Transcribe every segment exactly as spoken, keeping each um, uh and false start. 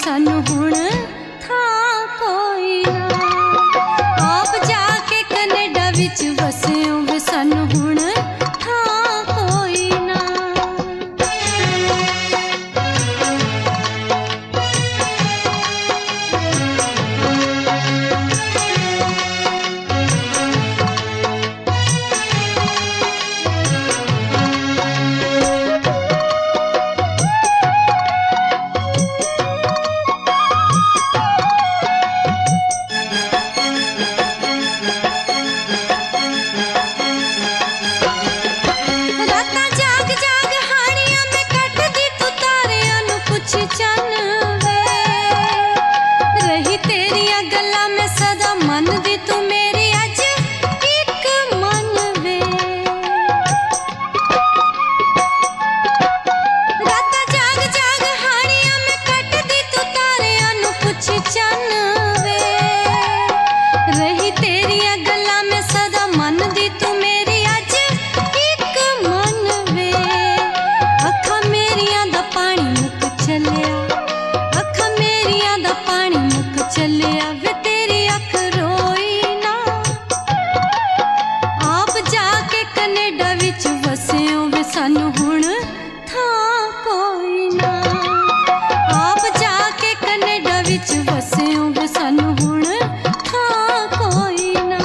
सानू हुण था कोई ना। आप जाके कनेडा विच वसे हो वे सानू हुण था कोई ना। सानू हुण था कोई ना। आप जाके कनेडा विच वसे हो वे सानू हुण था कोई ना।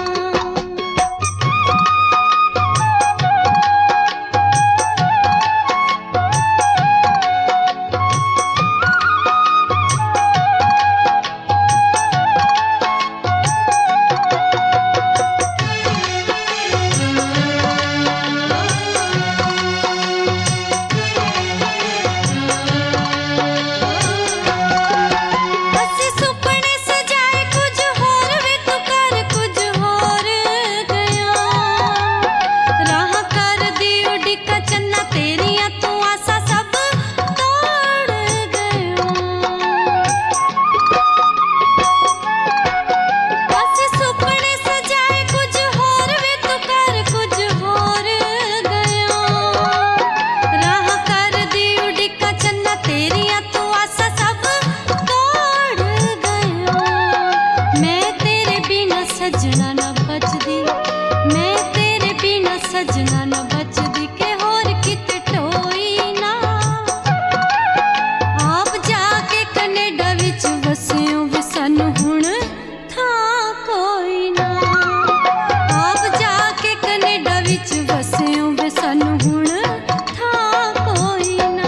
सजना न बचदी मैं तेरे बिना सजना न बचदी के होर किते टोई ना। आप जाके कनेडा विच वसे हो वे सानू हुण था कोई ना। आप जाके कनेडा विच वसे हो वे सानू हुण था कोई ना।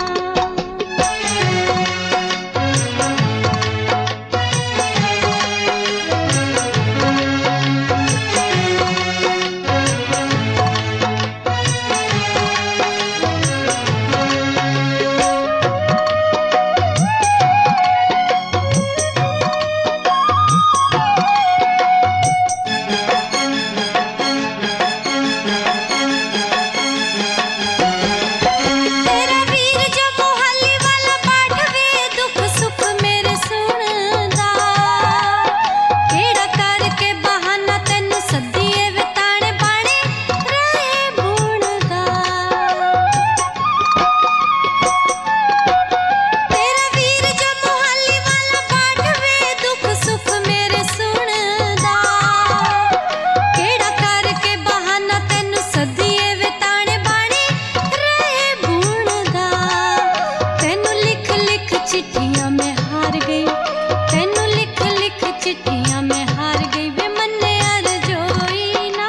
चिट्ठियां में हार गई तेनू लिख लिख चिट्ठियां में हार गई वे मन्ने अर्जोई ना।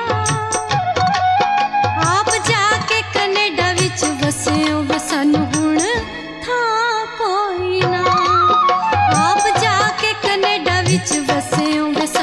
आप जाके कनेडा विच वसे हो वे सानू हुण था कोई ना। आप जाके कनेडा विच वसे हो वे